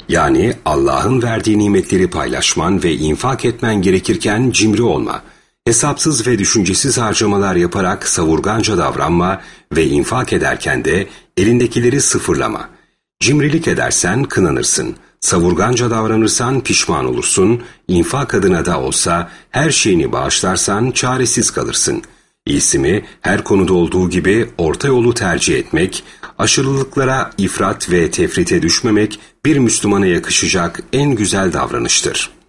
Yani Allah'ın verdiği nimetleri paylaşman ve infak etmen gerekirken cimri olma. Hesapsız ve düşüncesiz harcamalar yaparak savurganca davranma ve infak ederken de elindekileri sıfırlama. Cimrilik edersen kınanırsın. Savurganca davranırsan pişman olursun. İnfak adına da olsa her şeyini bağışlarsan çaresiz kalırsın. İyisi mi her konuda olduğu gibi orta yolu tercih etmek, aşırılıklara, ifrat ve tefrite düşmemek bir Müslümana yakışacak en güzel davranıştır.